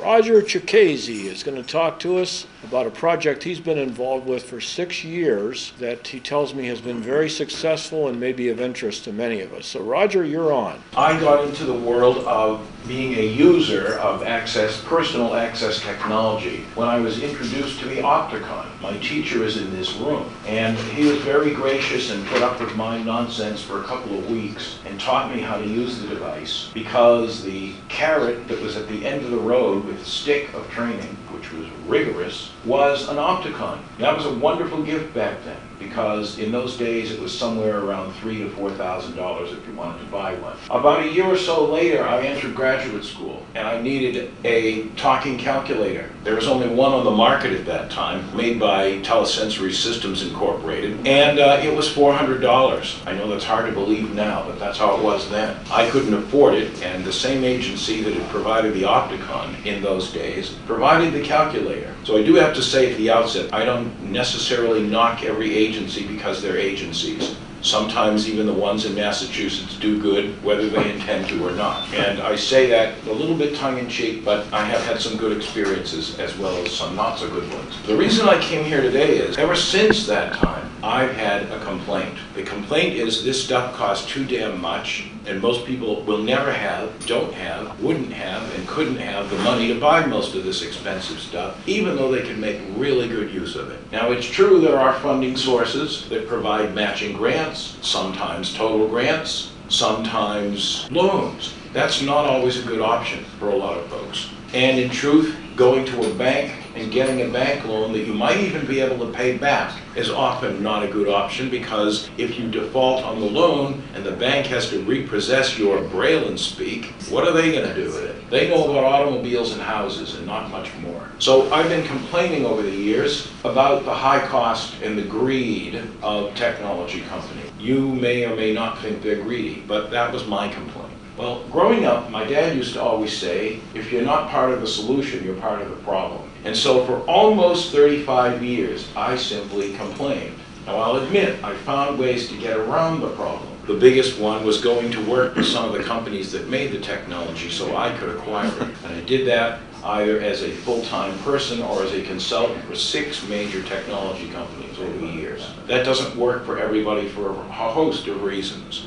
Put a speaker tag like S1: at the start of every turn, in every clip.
S1: Roger Chikese is going to talk to us about a project he's been involved with for 6 years that he tells me has been very successful and may be of interest to many of us. So Roger, you're on.
S2: I got into the world of being a user of personal access technology when I was introduced to the Opticon. My teacher is in this room, and he was very gracious and put up with my nonsense for a couple of weeks and taught me how to use the device, because the carrot that was at the end of the road with stick of training, which was rigorous, was an Opticon. That was a wonderful gift back then, because in those days it was somewhere around $3,000 to $4,000 if you wanted to buy one. About a year or so later, I entered graduate school, and I needed a talking calculator. There was only one on the market at that time, made by Telesensory Systems Incorporated, and it was $400. I know that's hard to believe now, but that's how it was then. I couldn't afford it, and the same agency that had provided the Opticon in those days provided the calculator. So I do have to say at the outset, I don't necessarily knock every agency because they're agencies. Sometimes even the ones in Massachusetts do good, whether they intend to or not. And I say that a little bit tongue-in-cheek, but I have had some good experiences as well as some not so good ones. The reason I came here today is, ever since that time, I've had a complaint. The complaint is this stuff costs too damn much, and most people will never have, don't have, wouldn't have, and couldn't have the money to buy most of this expensive stuff, even though they can make really good use of it. Now, it's true there are funding sources that provide matching grants, sometimes total grants, sometimes loans. That's not always a good option for a lot of folks. And in truth, going to a bank and getting a bank loan that you might even be able to pay back is often not a good option, because if you default on the loan and the bank has to repossess your Braille and speak, what are they going to do with it? They know about automobiles and houses and not much more. So I've been complaining over the years about the high cost and the greed of technology companies. You may or may not think they're greedy, but that was my complaint. Well, growing up, my dad used to always say, if you're not part of the solution, you're part of the problem. And so for almost 35 years, I simply complained. Now, I'll admit, I found ways to get around the problem. The biggest one was going to work with some of the companies that made the technology so I could acquire it. And I did that either as a full-time person or as a consultant for 6 major technology companies over the years. That doesn't work for everybody for a host of reasons.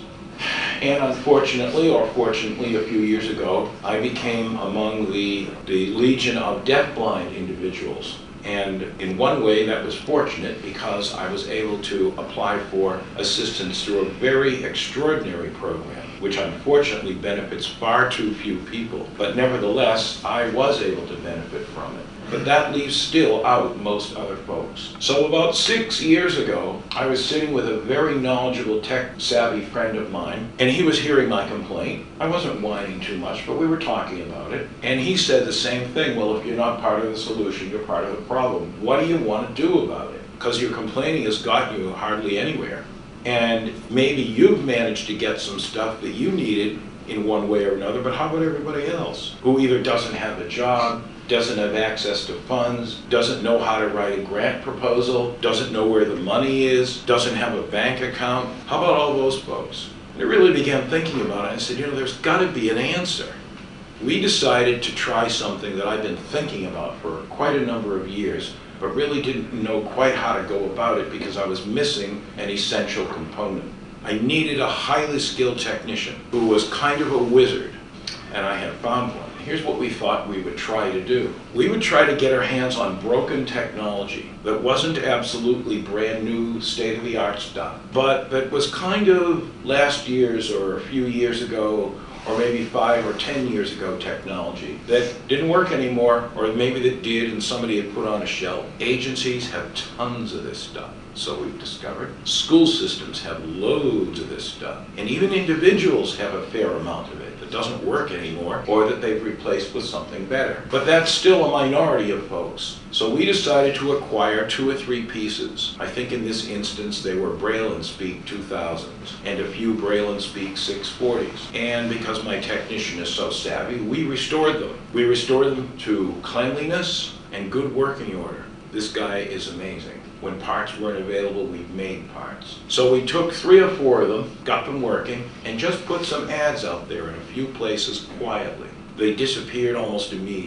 S2: And unfortunately, or fortunately, a few years ago, I became among the legion of deafblind individuals. And in one way, that was fortunate, because I was able to apply for assistance through a very extraordinary program, which unfortunately benefits far too few people. But nevertheless, I was able to benefit from it. But that leaves still out most other folks. So about 6 years ago, I was sitting with a very knowledgeable, tech-savvy friend of mine, and he was hearing my complaint. I wasn't whining too much, but we were talking about it. And he said the same thing, well, if you're not part of the solution, you're part of the problem. What do you want to do about it? Because your complaining has got you hardly anywhere. And maybe you've managed to get some stuff that you needed in one way or another, but how about everybody else who either doesn't have a job, doesn't have access to funds, doesn't know how to write a grant proposal, doesn't know where the money is, doesn't have a bank account? How about all those folks? And I really began thinking about it. I said, there's got to be an answer. We decided to try something that I've been thinking about for quite a number of years, but really didn't know quite how to go about it because I was missing an essential component. I needed a highly skilled technician who was kind of a wizard, and I had found one. Here's what we thought we would try to do. We would try to get our hands on broken technology that wasn't absolutely brand new, state-of-the-art stuff, but that was kind of last year's or a few years ago, or maybe 5 or 10 years ago technology that didn't work anymore, or maybe that did and somebody had put on a shelf. Agencies have tons of this stuff, so we've discovered. School systems have loads of this stuff. And even individuals have a fair amount of it that doesn't work anymore, or that they've replaced with something better. But that's still a minority of folks. So we decided to acquire 2 or 3 pieces. I think in this instance they were Braille and Speak 2000s and a few Braille and Speak 640s. And because my technician is so savvy, we restored them. We restored them to cleanliness and good working order. This guy is amazing. When parts weren't available, we made parts. So we took 3 or 4 of them, got them working, and just put some ads out there in a few places quietly. They disappeared almost immediately.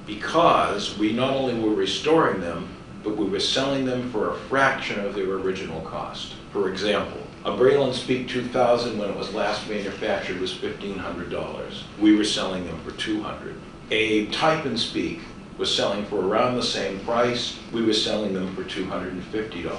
S2: because we not only were restoring them, but we were selling them for a fraction of their original cost. For example, a Braille & Speak 2000 when it was last manufactured was $1,500. We were selling them for $200. A Type & Speak was selling for around the same price. We were selling them for $250.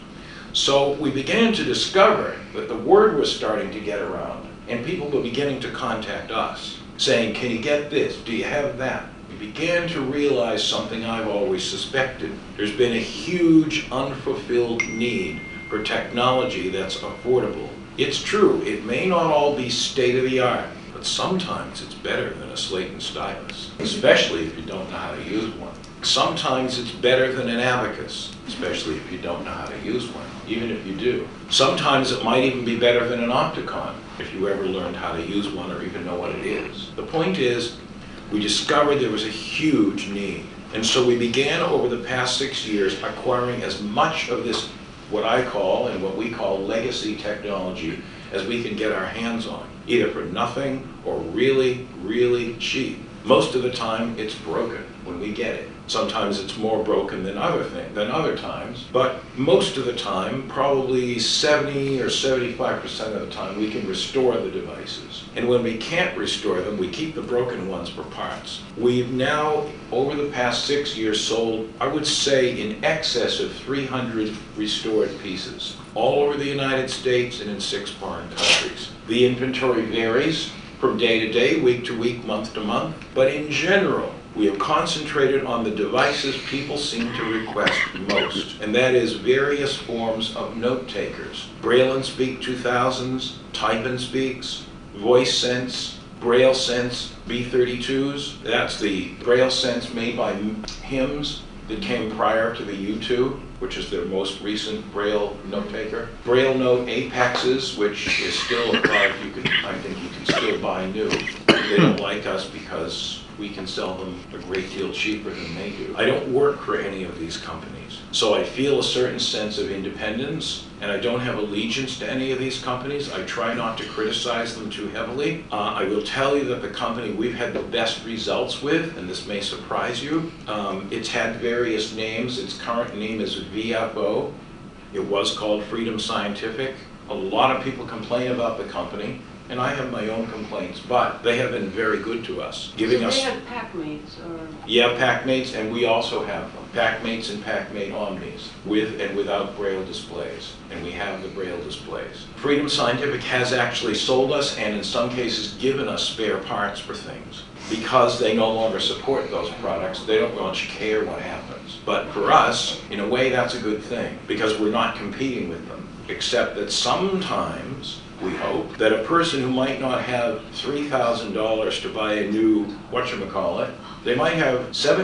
S2: So we began to discover that the word was starting to get around, and people were beginning to contact us, saying, can you get this? Do you have that? We began to realize something I've always suspected. There's been a huge unfulfilled need for technology that's affordable. It's true, it may not all be state-of-the-art, but sometimes it's better than a slate and stylus, especially if you don't know how to use one. Sometimes it's better than an abacus, especially if you don't know how to use one, even if you do. Sometimes it might even be better than an Opticon, if you ever learned how to use one or even know what it is. The point is, we discovered there was a huge need. And so we began over the past 6 years acquiring as much of this, what I call and what we call legacy technology, as we can get our hands on, either for nothing or really, really cheap. Most of the time, it's broken when we get it. Sometimes it's more broken than other times, but most of the time, probably 70 or 75% of the time, we can restore the devices. And when we can't restore them, we keep the broken ones for parts. We've now, over the past 6 years, sold, I would say, in excess of 300 restored pieces, all over the United States and in 6 foreign countries. The inventory varies from day to day, week to week, month to month, but in general, we have concentrated on the devices people seem to request most, and that is various forms of note takers. Braille & Speak 2000s, Type & Speaks, Voice Sense, Braille Sense B32s. That's the Braille Sense made by HIMS that came prior to the U2, which is their most recent Braille note taker. Braille Note Apexes, which is still a product I think you can still buy new. They don't like us because we can sell them a great deal cheaper than they do. I don't work for any of these companies, so I feel a certain sense of independence, and I don't have allegiance to any of these companies. I try not to criticize them too heavily. I will tell you that the company we've had the best results with, and this may surprise you, it's had various names. Its current name is VFO. It was called Freedom Scientific. A lot of people complain about the company, and I have my own complaints, but they have been very good to us, giving us...
S3: They have PackMates or...
S2: Yeah, PackMates, and we also have them. PackMates and PackMate Omnis, with and without Braille displays, and we have the Braille displays. Freedom Scientific has actually sold us, and in some cases given us spare parts for things, because they no longer support those products. They don't much care what happens. But for us, in a way, that's a good thing, because we're not competing with them, except that sometimes we hope that a person who might not have $3,000 to buy a new whatchamacallit, they might have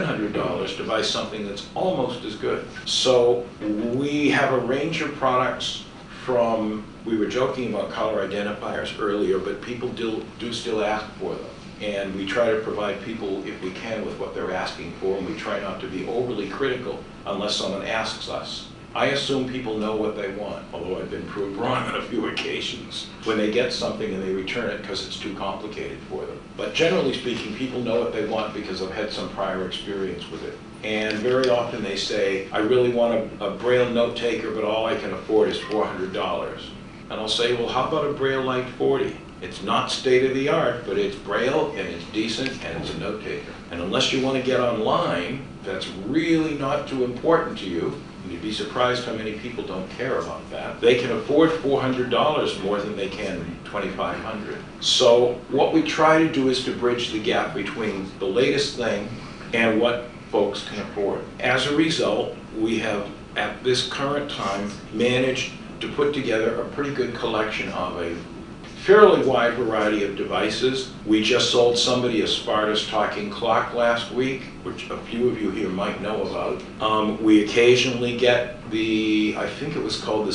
S2: $700 to buy something that's almost as good. So we have a range of products from, we were joking about color identifiers earlier, but people do still ask for them. And we try to provide people, if we can, with what they're asking for, and we try not to be overly critical unless someone asks us. I assume people know what they want, although I've been proved wrong on a few occasions when they get something and they return it because it's too complicated for them. But generally speaking, people know what they want because I've had some prior experience with it. And very often they say, I really want a Braille note taker, but all I can afford is $400. And I'll say, well, how about a Braille Light 40? It's not state-of-the-art, but it's Braille, and it's decent, and it's a note taker. And unless you want to get online, that's really not too important to you. You'd be surprised how many people don't care about that. They can afford $400 more than they can $2,500. So what we try to do is to bridge the gap between the latest thing and what folks can afford. As a result, we have, at this current time, managed to put together a pretty good collection of a fairly wide variety of devices. We just sold somebody a Spartus talking clock last week, which a few of you here might know about. We occasionally get the, I think it was called the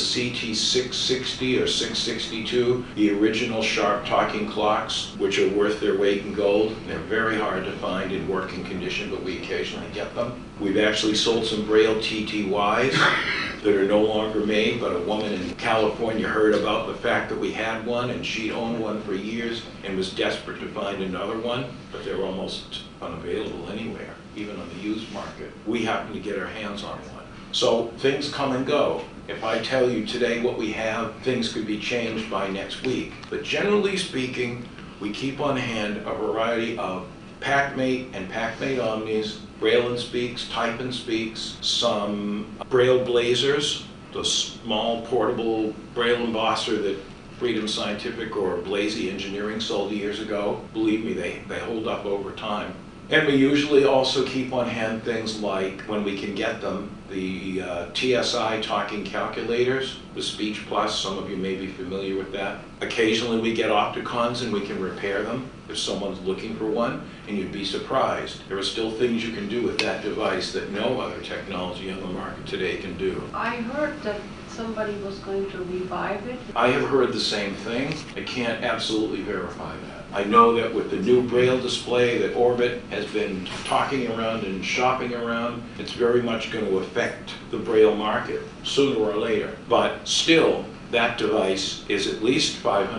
S2: CT660 or 662, the original Sharp talking clocks, which are worth their weight in gold. They're very hard to find in working condition, but we occasionally get them. We've actually sold some Braille TTYs that are no longer made, but a woman in California heard about the fact that we had one, and she'd owned one for years and was desperate to find another one, but they're almost unavailable anywhere. even on the used market. We happen to get our hands on one. So things come and go. If I tell you today what we have, things could be changed by next week. But generally speaking, we keep on hand a variety of PacMate and PacMate Omnis, Braille and Speaks, Type and Speaks, some Braille Blazers, the small portable Braille embosser that Freedom Scientific or Blazy Engineering sold years ago. Believe me, they hold up over time. And we usually also keep on hand things like, when we can get them, the TSI talking calculators, the Speech Plus. Some of you may be familiar with that. Occasionally we get Opticons and we can repair them if someone's looking for one, and you'd be surprised. There are still things you can do with that device that no other technology on the market today can do.
S3: I heard that somebody was going to revive it.
S2: I have heard the same thing. I can't absolutely verify that. I know that with the new Braille display that Orbit has been talking around and shopping around, it's very much going to affect the Braille market sooner or later. But still, that device is at least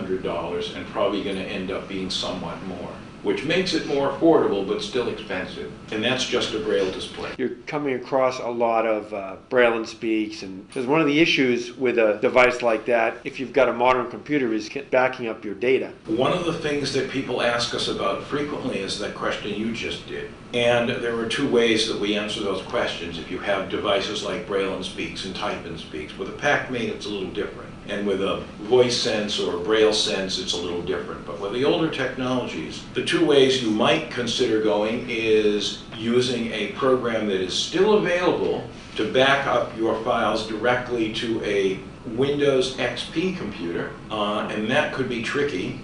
S2: $500 and probably going to end up being somewhat more, which makes it more affordable but still expensive. And that's just a Braille display.
S4: You're coming across a lot of Braille and Speaks, and because one of the issues with a device like that, if you've got a modern computer, is backing up your data.
S2: One of the things that people ask us about frequently is that question you just did. And there are two ways that we answer those questions if you have devices like Braille and Speaks and Type and Speaks. With a PacMate, it's a little different. And with a Voice Sense or a Braille Sense, it's a little different. But with the older technologies, the two ways you might consider going is using a program that is still available to back up your files directly to a Windows XP computer, and that could be tricky.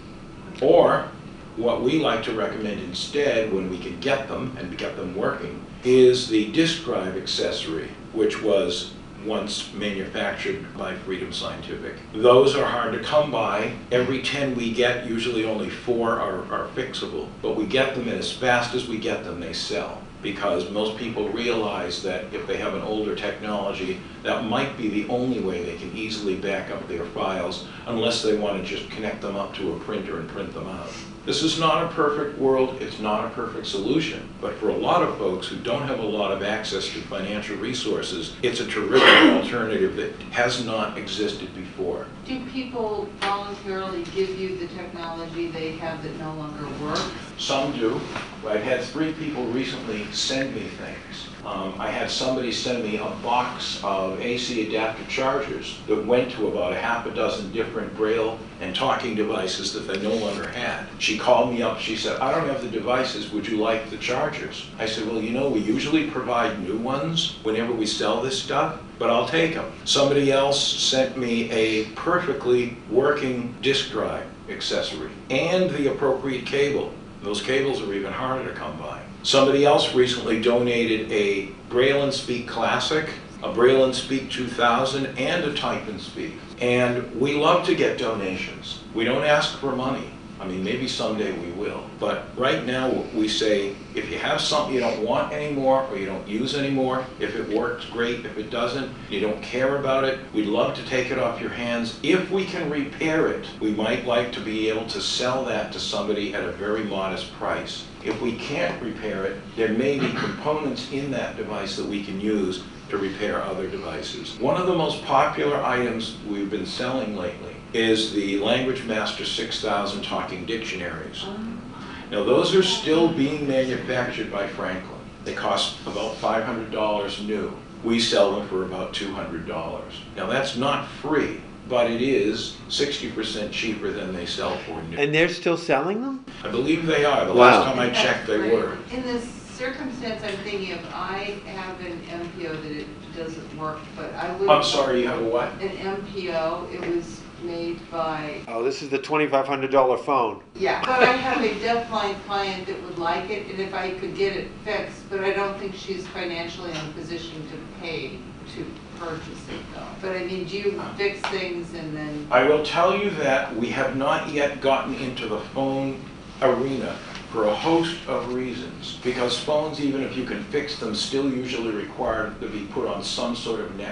S2: Or what we like to recommend instead, when we can get them and get them working, is the disk drive accessory, which was once manufactured by Freedom Scientific. Those are hard to come by. Every 10 we get, usually only 4 are fixable. But we get them, and as fast as we get them, they sell. Because most people realize that if they have an older technology, that might be the only way they can easily back up their files, unless they want to just connect them up to a printer and print them out. This is not a perfect world, it's not a perfect solution, but for a lot of folks who don't have a lot of access to financial resources, it's a terrific alternative that has not existed before.
S5: Do people voluntarily give you the technology they have that no longer works?
S2: Some do. I've had 3 people recently send me things. I had somebody send me a box of AC adapter chargers that went to about a half a dozen different Braille and talking devices that they no longer had. She called me up, she said, I don't have the devices, would you like the chargers? I said, well, you know, we usually provide new ones whenever we sell this stuff, but I'll take them. Somebody else sent me a perfectly working disk drive accessory and the appropriate cable. Those cables are even harder to come by. Somebody else recently donated a Braille and Speak Classic, a Braille and Speak 2000, and a Type and Speak. And we love to get donations. We don't ask for money. I mean, maybe someday we will. But right now we say, if you have something you don't want anymore or you don't use anymore, if it works, great. If it doesn't, you don't care about it, we'd love to take it off your hands. If we can repair it, we might like to be able to sell that to somebody at a very modest price. If we can't repair it, there may be components in that device that we can use to repair other devices. One of the most popular items we've been selling lately is the Language Master 6000 talking dictionaries. Now those are still being manufactured by Franklin. They cost about $500 new. We sell them for about $200. Now that's not free, but it is 60% cheaper than they sell for new.
S4: And they're still selling them?
S2: I believe they are. The
S4: Wow.
S2: last time I checked, they were.
S5: In this circumstance, I'm thinking if I have an MPO that it doesn't work, but I would...
S2: I'm sorry, you have a what?
S5: An MPO, it was made by...
S4: Oh, this is the $2,500 phone.
S5: Yeah, but I have a deafblind client that would like it, and if I could get it fixed, but I don't think she's financially in a position to pay to purchase it though. But I mean, do you fix things and then...
S2: I will tell you that we have not yet gotten into the phone arena for a host of reasons. Because phones, even if you can fix them, still usually require to be put on some sort of network.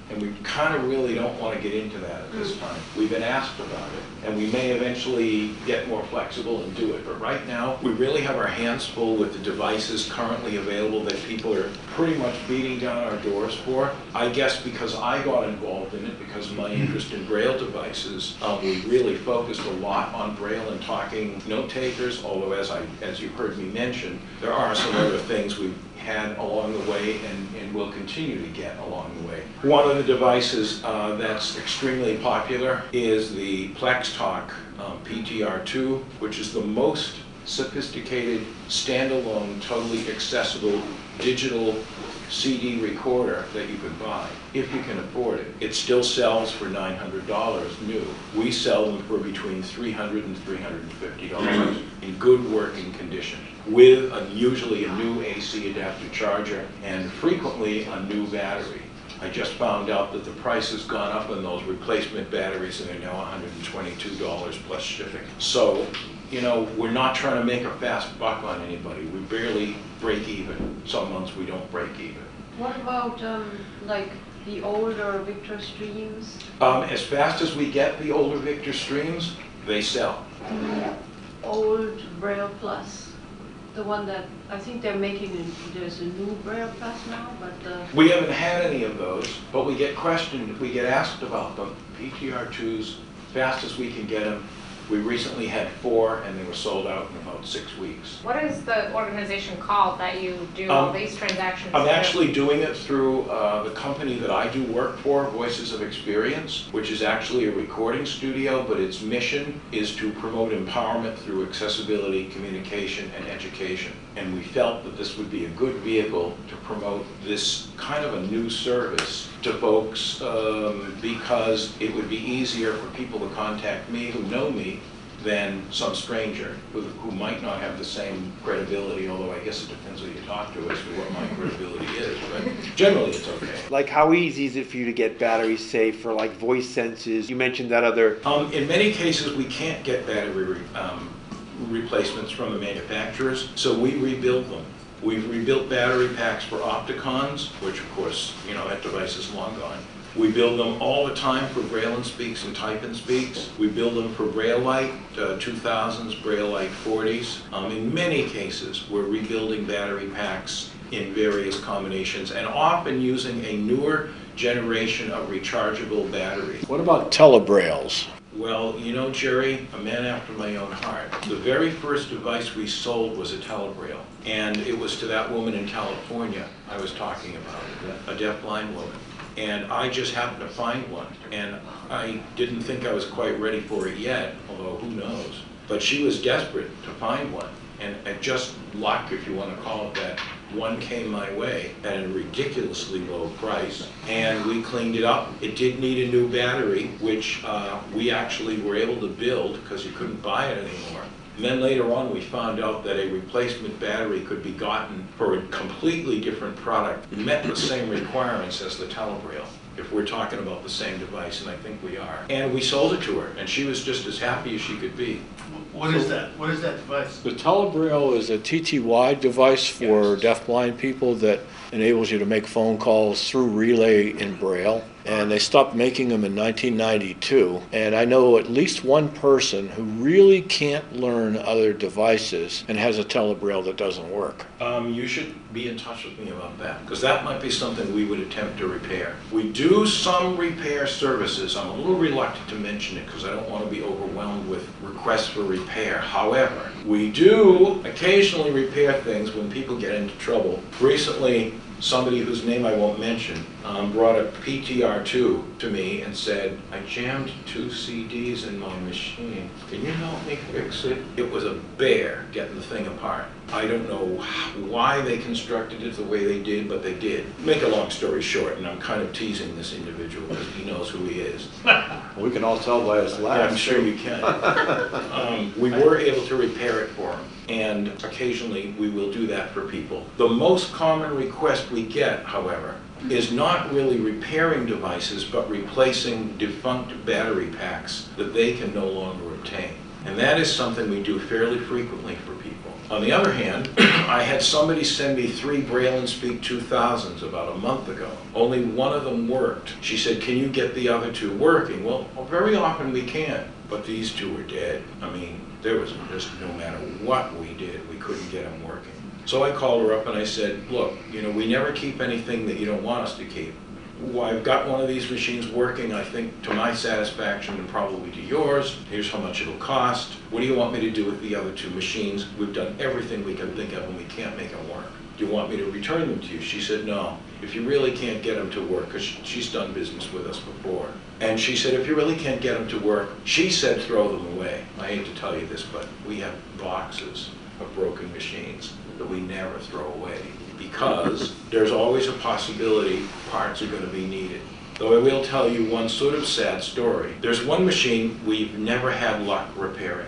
S2: And we kind of really don't want to get into that at this time. We've been asked about it, and we may eventually get more flexible and do it. But right now, we really have our hands full with the devices currently available that people are pretty much beating down our doors for. I guess because I got involved in it, because of my interest in Braille devices, we really focused a lot on Braille and talking note takers, although as you heard me mention, there are some other things we've had along the way and will continue to get along the way. One of the devices that's extremely popular is the PlexTalk PTR2, which is the most sophisticated, standalone, totally accessible digital CD recorder that you could buy, if you can afford it. It still sells for $900 new. We sell them for between $300 and $350 in good working condition, with usually a new AC adapter charger and frequently a new battery. I just found out that the price has gone up on those replacement batteries, and they're now $122 plus shipping. So, you know, we're not trying to make a fast buck on anybody. We barely break even. Some months we don't break even.
S3: What about like the older Victor Streams?
S2: As fast as we get the older Victor Streams, they sell.
S3: Old Braille Plus, the one that I think they're making. There's a new Braille Plus now, but
S2: We haven't had any of those, but we get questioned, we get asked about them. PTR2s, fast as we can get them. We recently had 4, and they were sold out in about 6 weeks.
S6: What is the organization called that you do all these transactions
S2: I'm
S6: through?
S2: actually doing it through the company that I do work for, Voices of Experience, which is actually a recording studio, but its mission is to promote empowerment through accessibility, communication, and education. And we felt that this would be a good vehicle to promote this kind of a new service to folks because it would be easier for people to contact me who know me than some stranger who might not have the same credibility, although I guess it depends who you talk to as to what my credibility is, but generally it's okay.
S4: Like, how easy is it for you to get batteries safe for like voice senses? You mentioned that other.
S2: In many cases, we can't get battery replacements from the manufacturers, so we rebuild them. We've rebuilt battery packs for Opticons, which of course, you know, that device is long gone. We build them all the time for Braille and Speaks and Type and Speaks. We build them for Braille Light 2000s, Braille Light 40s. In many cases, we're rebuilding battery packs in various combinations and often using a newer generation of rechargeable batteries.
S1: What about telebrails?
S2: Well, you know, Jerry, a man after my own heart. The very first device we sold was a telebraille, and it was to that woman in California I was talking about, a deafblind woman. And I just happened to find one, and I didn't think I was quite ready for it yet, although who knows. But she was desperate to find one, and at just luck, if you want to call it that, one came my way at a ridiculously low price, and we cleaned it up. It did need a new battery, which we actually were able to build because you couldn't buy it anymore. And then later on, we found out that a replacement battery could be gotten for a completely different product, met the same requirements as the telebraille, if we're talking about the same device, and I think we are. And we sold it to her, and she was just as happy as she could be.
S7: What is that? What is that device?
S1: The telebraille is a TTY device for
S2: Yes.
S1: deafblind people that enables you to make phone calls through relay in Braille. And they stopped making them in 1992. And I know at least one person who really can't learn other devices and has a telebraille that doesn't work.
S2: You should be in touch with me about that, because that might be something we would attempt to repair. We do some repair services. I'm a little reluctant to mention it because I don't want to be overwhelmed with requests for repair. However, we do occasionally repair things when people get into trouble. Recently, somebody whose name I won't mention brought a PTR2 to me and said, I jammed 2 CDs in my machine. Can you help me fix it? It was a bear getting the thing apart. I don't know why they constructed it the way they did, but they did. Make a long story short, and I'm kind of teasing this individual because he knows who he is.
S8: We can all tell by his laugh.
S2: I'm sure you can. We were able to repair it for him, and occasionally we will do that for people. The most common request we get, however, is not really repairing devices, but replacing defunct battery packs that they can no longer obtain. And that is something we do fairly frequently for people. On the other hand, I had somebody send me 3 Braille and Speak 2000s about a month ago. Only one of them worked. She said, can you get the other 2 working? Well, very often we can, but these 2 were dead. I mean, there was just no matter what we did, we couldn't get them working. So I called her up and I said, look, we never keep anything that you don't want us to keep. Well, I've got one of these machines working, I think, to my satisfaction and probably to yours. Here's how much it'll cost. What do you want me to do with the other 2 machines? We've done everything we can think of and we can't make them work. Do you want me to return them to you? She said, no. If you really can't get them to work, because she's done business with us before. And she said, if you really can't get them to work, she said, throw them away. I hate to tell you this, but we have boxes of broken machines that we never throw away, because there's always a possibility parts are going to be needed. Though I will tell you one sort of sad story. There's one machine we've never had luck repairing.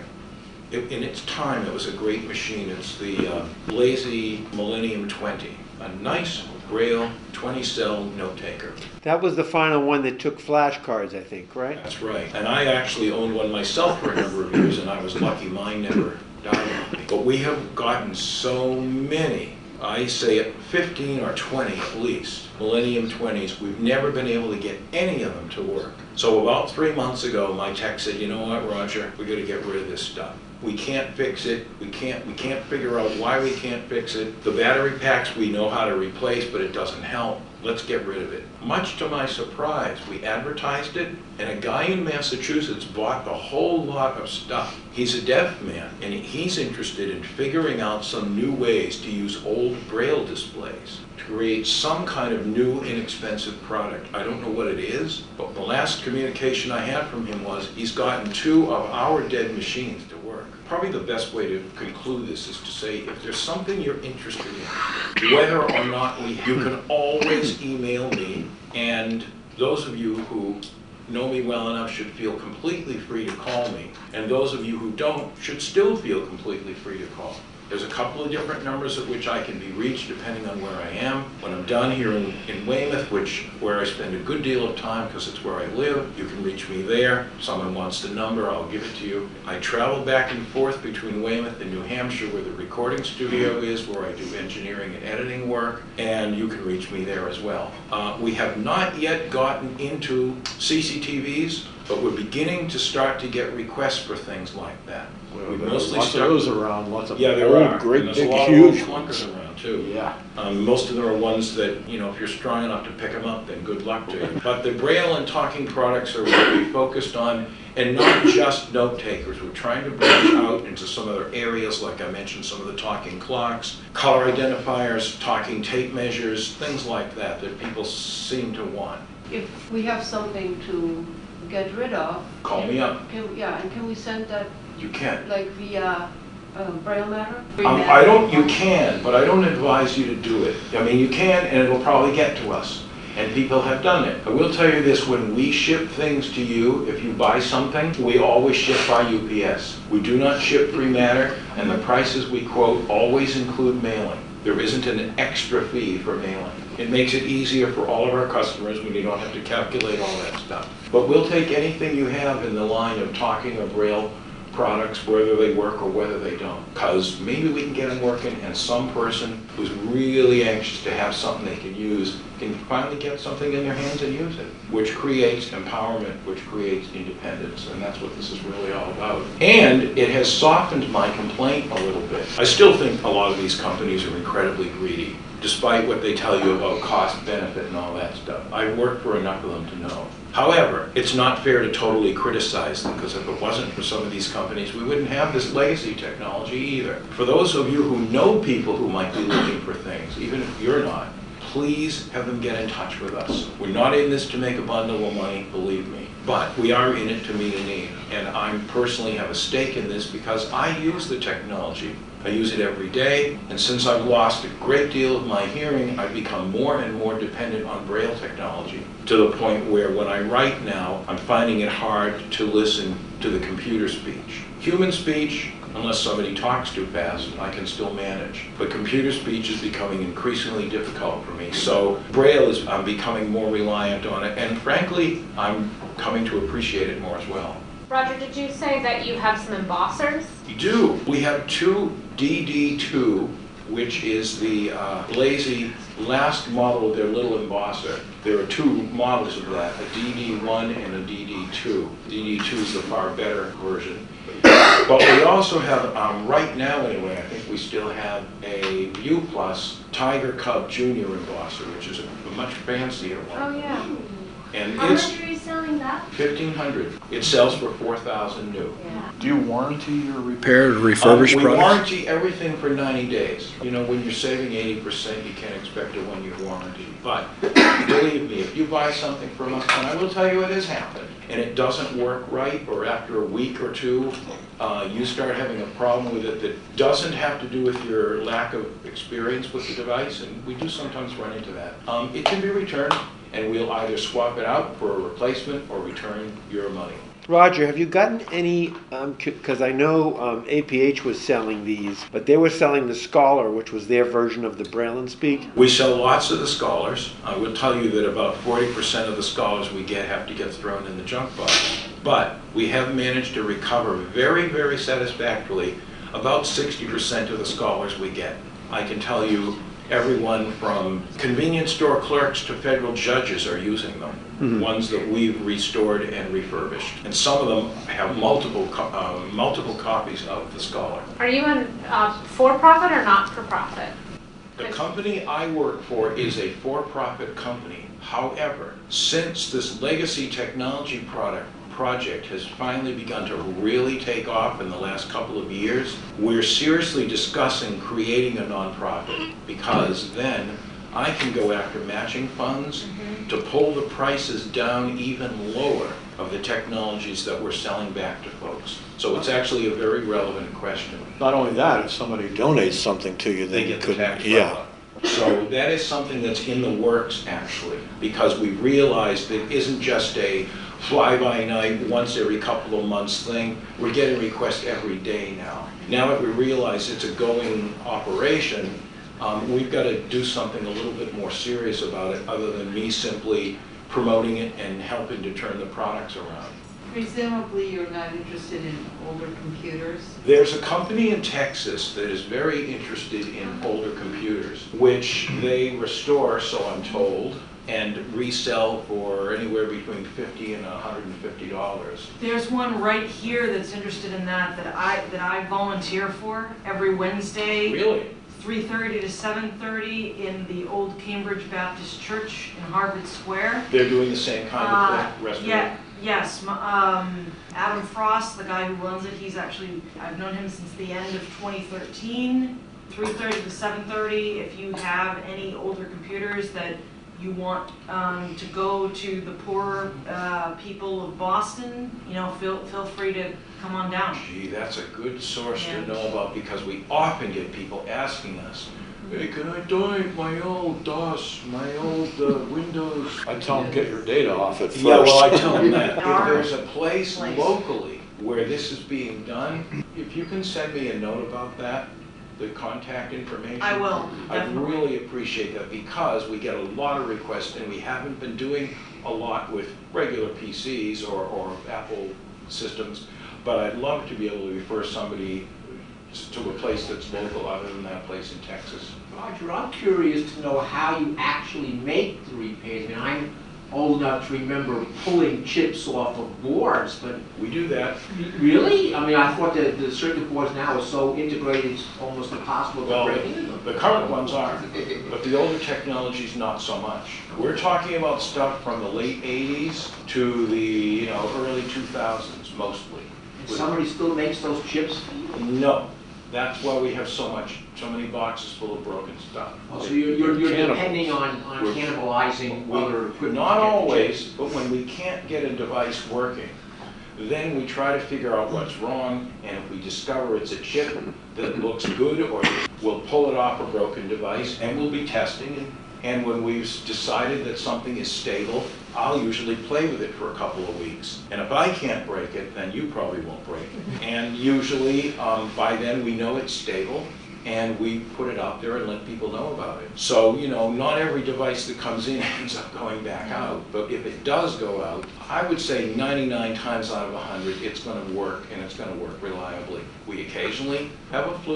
S2: In its time, it was a great machine. It's the Lazy Millennium 20, a nice Braille 20-cell note taker.
S4: That was the final one that took flashcards, I think, right?
S2: That's right. And I actually owned one myself for a number of years, and I was lucky mine never died on me. But we have gotten so many, I say it 15 or 20 at least, Millennium 20s. We've never been able to get any of them to work. So about 3 months ago, my tech said, you know what, Roger, we got to get rid of this stuff. We can't fix it. We can't figure out why we can't fix it. The battery packs we know how to replace, but it doesn't help. Let's get rid of it. Much to my surprise, we advertised it, and a guy in Massachusetts bought a whole lot of stuff. He's a deaf man, and he's interested in figuring out some new ways to use old Braille displays to create some kind of new, inexpensive product. I don't know what it is, but the last communication I had from him was he's gotten 2 of our dead machines to work. Probably the best way to conclude this is to say, if there's something you're interested in, whether or not you can always email me, and those of you who know me well enough should feel completely free to call me, and those of you who don't should still feel completely free to call. There's a couple of different numbers at which I can be reached depending on where I am. When I'm done here in Weymouth, where I spend a good deal of time because it's where I live, you can reach me there. If someone wants the number, I'll give it to you. I travel back and forth between Weymouth and New Hampshire, where the recording studio is, where I do engineering and editing work, and you can reach me there as well. We have not yet gotten into CCTVs, but we're beginning to start to get requests for things like that.
S8: Well, there's lots of those around, lots of.
S2: Yeah, there are.
S1: great
S2: And there's a
S1: big,
S2: lot
S1: huge
S2: of old clunkers around too.
S8: Yeah.
S2: Most of them are ones that, if you're strong enough to pick them up, then good luck to you. But the Braille and talking products are what we focused on, and not just note takers. We're trying to branch out into some other areas, like I mentioned, some of the talking clocks, color identifiers, talking tape measures, things like that people seem to want.
S3: If we have something to get rid of.
S2: Call me up.
S3: And can we send that
S2: You can.
S3: like via Braille matter?
S2: You can, but I don't advise you to do it. I mean, you can, and it'll probably get to us. And people have done it. I will tell you this, when we ship things to you, if you buy something, we always ship by UPS. We do not ship free matter, and the prices we quote always include mailing. There isn't an extra fee for mailing. It makes it easier for all of our customers when you don't have to calculate all that stuff. But we'll take anything you have in the line of talking or Braille products, whether they work or whether they don't. Because maybe we can get them working, and some person who's really anxious to have something they can use can finally get something in their hands and use it, which creates empowerment, which creates independence, and that's what this is really all about. And it has softened my complaint a little bit. I still think a lot of these companies are incredibly greedy, despite what they tell you about cost, benefit, and all that stuff. I've worked for enough of them to know. However, it's not fair to totally criticize them, because if it wasn't for some of these companies, we wouldn't have this legacy technology either. For those of you who know people who might be looking for things, even if you're not, please have them get in touch with us. We're not in this to make a bundle of money, believe me, but we are in it to meet a need. And I personally have a stake in this because I use the technology. I use it every day, and since I've lost a great deal of my hearing, I've become more and more dependent on Braille technology, to the point where when I write now, I'm finding it hard to listen to the computer speech. Human speech, unless somebody talks too fast, I can still manage. But computer speech is becoming increasingly difficult for me. So Braille I'm becoming more reliant on it, and frankly, I'm coming to appreciate it more as well.
S6: Roger, did you say that you have some embossers?
S2: You do. We have 2 DD2, which is the Lazy last model of their little embosser. There are two models of that, a DD1 and a DD2. DD2 is the far better version. But we also have, right now anyway, I think we still have a View Plus Tiger Cub Junior embosser, which is a much fancier one.
S6: Oh, yeah.
S2: And
S9: How
S2: it's
S9: much are you selling that?
S2: $1,500. It sells for $4,000 new.
S6: Yeah.
S1: Do you warranty your repaired, refurbished
S2: We
S1: products?
S2: warranty everything for 90 days. You know, when you're saving 80%, you can't expect a one-year warranty. But believe me, if you buy something from us, and I will tell you it has happened, and it doesn't work right, or after a week or two, you start having a problem with it that doesn't have to do with your lack of experience with the device, and we do sometimes run into that. It can be returned, and we'll either swap it out for a replacement or return your money.
S4: Roger, have you gotten any, because I know APH was selling these, but they were selling the Scholar, which was their version of the Braille and Speak.
S2: We sell lots of the Scholars. I will tell you that about 40% of the Scholars we get have to get thrown in the junk box. But we have managed to recover very, very satisfactorily about 60% of the Scholars we get. I can tell you everyone from convenience store clerks to federal judges are using them, ones that we've restored and refurbished. And some of them have multiple copies of the Scholar.
S6: Are you in for-profit or not-for-profit?
S2: The company I work for is a for-profit company. However, since this legacy technology project has finally begun to really take off in the last couple of years, we're seriously discussing creating a nonprofit, because then I can go after matching funds to pull the prices down even lower of the technologies that we're selling back to folks. So it's actually a very relevant question.
S1: Not only that, if somebody donates something to you,
S2: They
S1: then you
S2: get the
S1: could,
S2: tax
S1: yeah.
S2: write-off. So that is something that's in the works, actually, because we realized that it isn't just a fly-by-night, once every couple of months thing. We're getting requests every day now. Now that we realize it's a going operation, we've got to do something a little bit more serious about it, other than me simply promoting it and helping to turn the products around.
S5: Presumably you're not interested in older computers?
S2: There's a company in Texas that is very interested in older computers, which they restore, so I'm told, and resell for anywhere between $50 and $150.
S10: There's one right here that's interested in that I volunteer for every Wednesday.
S2: Really?
S10: 3:30 to 7:30 in the old Cambridge Baptist Church in Harvard Square.
S2: They're doing the same kind of thing, restaurant?
S10: Yes. Adam Frost, the guy who runs it, I've known him since the end of 2013. 3:30 to 7:30. If you have any older computers that you want to go to the poor people of Boston, feel free to come on down.
S2: Gee, that's a good source to know about, because we often get people asking us, hey, can I donate my old DOS, my old Windows?
S1: I tell them, get your data off it first.
S2: Yeah, well, I tell them that. If there's a place locally where this is being done, if you can send me a note about that, the contact information.
S10: I will,
S2: I'd
S10: definitely.
S2: really appreciate that, because we get a lot of requests, and we haven't been doing a lot with regular PCs or Apple systems, but I'd love to be able to refer somebody to a place that's local other than that place in Texas.
S11: Roger, I'm curious to know how you actually make the repairs. I mean, I'm old enough to remember pulling chips off of boards, but
S2: We do that.
S11: really? I mean, I thought that the circuit boards now are so integrated, it's almost impossible to
S2: Well,
S11: break into them.
S2: the current ones are, but the older technologies not so much. We're talking about stuff from the late 80s to the early 2000s mostly.
S11: And somebody still makes those chips?
S2: No, that's why we have so many boxes full of broken stuff.
S11: Oh, so you're
S1: Cannibals.
S11: depending on cannibalizing other equipment.
S2: Not
S11: to get the
S2: always,
S11: chips.
S2: but when we can't get a device working, then we try to figure out what's wrong, and if we discover it's a chip that looks good, or we'll pull it off a broken device, and we'll be testing. And when we've decided that something is stable, I'll usually play with it for a couple of weeks. And if I can't break it, then you probably won't break it. And usually, by then, we know it's stable, and we put it out there and let people know about it. So, not every device that comes in ends up going back out, but if it does go out, I would say 99 times out of 100, it's going to work, and it's going to work reliably. We occasionally have a fluke.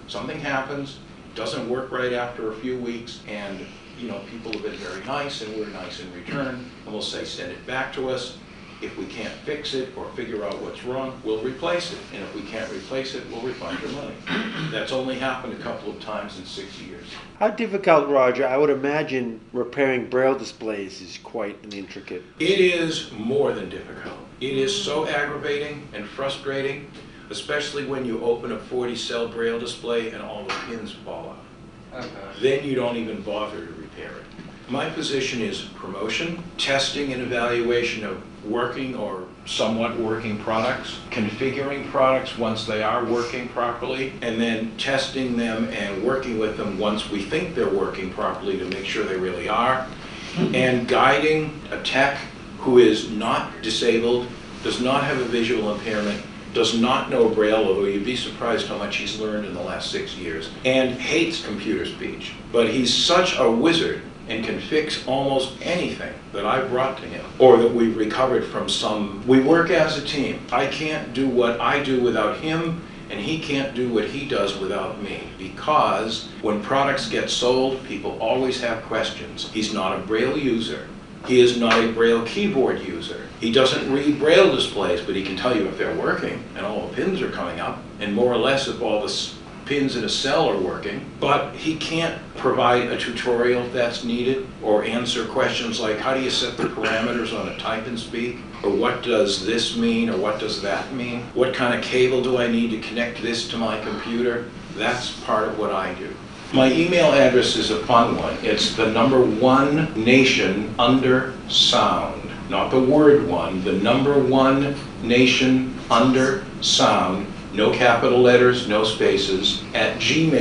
S2: something happens, doesn't work right after a few weeks, and people have been very nice, and we're nice in return, and we'll say, send it back to us. If we can't fix it or figure out what's wrong, we'll replace it. And if we can't replace it, we'll refund your money. That's only happened a couple of times in 6 years.
S4: How difficult, Roger? I would imagine repairing Braille displays is quite intricate.
S2: It is more than difficult. It is so aggravating and frustrating, especially when you open a 40-cell Braille display and all the pins fall out. Then you don't even bother to repair it. My position is promotion, testing and evaluation of working or somewhat working products, configuring products once they are working properly, and then testing them and working with them once we think they're working properly to make sure they really are, and guiding a tech who is not disabled, does not have a visual impairment, does not know Braille, although you'd be surprised how much he's learned in the last 6 years, and hates computer speech. But he's such a wizard and can fix almost anything that I brought to him, or that we've recovered from some. We work as a team. I can't do what I do without him, and he can't do what he does without me, because when products get sold, people always have questions. He's not a Braille user. He is not a Braille keyboard user. He doesn't read Braille displays, but he can tell you if they're working and all the pins are coming up, and more or less if all the pins in a cell are working, but he can't provide a tutorial if that's needed, or answer questions like how do you set the parameters on a type and speak, or what does this mean, or what does that mean, what kind of cable do I need to connect this to my computer. That's part of what I do. My email address is a fun one. It's the number 1 nation under sound, not the word one, the number 1 nation under sound, no capital letters, no spaces, at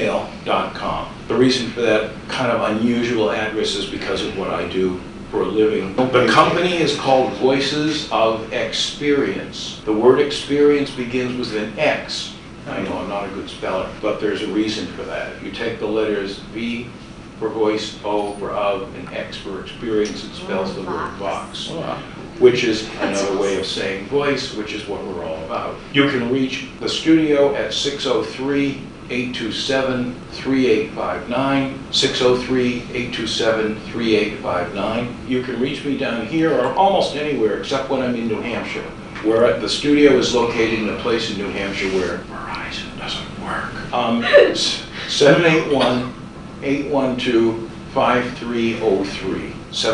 S2: gmail.com. The reason for that kind of unusual address is because of what I do for a living. The company is called Voices of Experience. The word experience begins with an X. I know I'm not a good speller, but there's a reason for that. If you take the letters V for voice, O for of, and X for experience, it spells the word vox, which is another way of saying voice, which is what we're all about. You can reach the studio at 603-827-3859, 603-827-3859. You can reach me down here or almost anywhere except when I'm in New Hampshire, where the studio is located in a place in New Hampshire where Verizon doesn't work. 781-812-5303.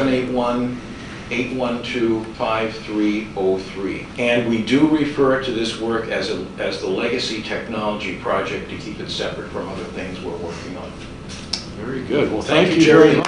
S2: 781-812-5303. And we do refer to this work as the Legacy Technology Project to keep it separate from other things we're working on.
S1: Very good. Well,
S2: Thank
S1: thank
S2: you,
S1: you very
S2: Jerry.
S1: much.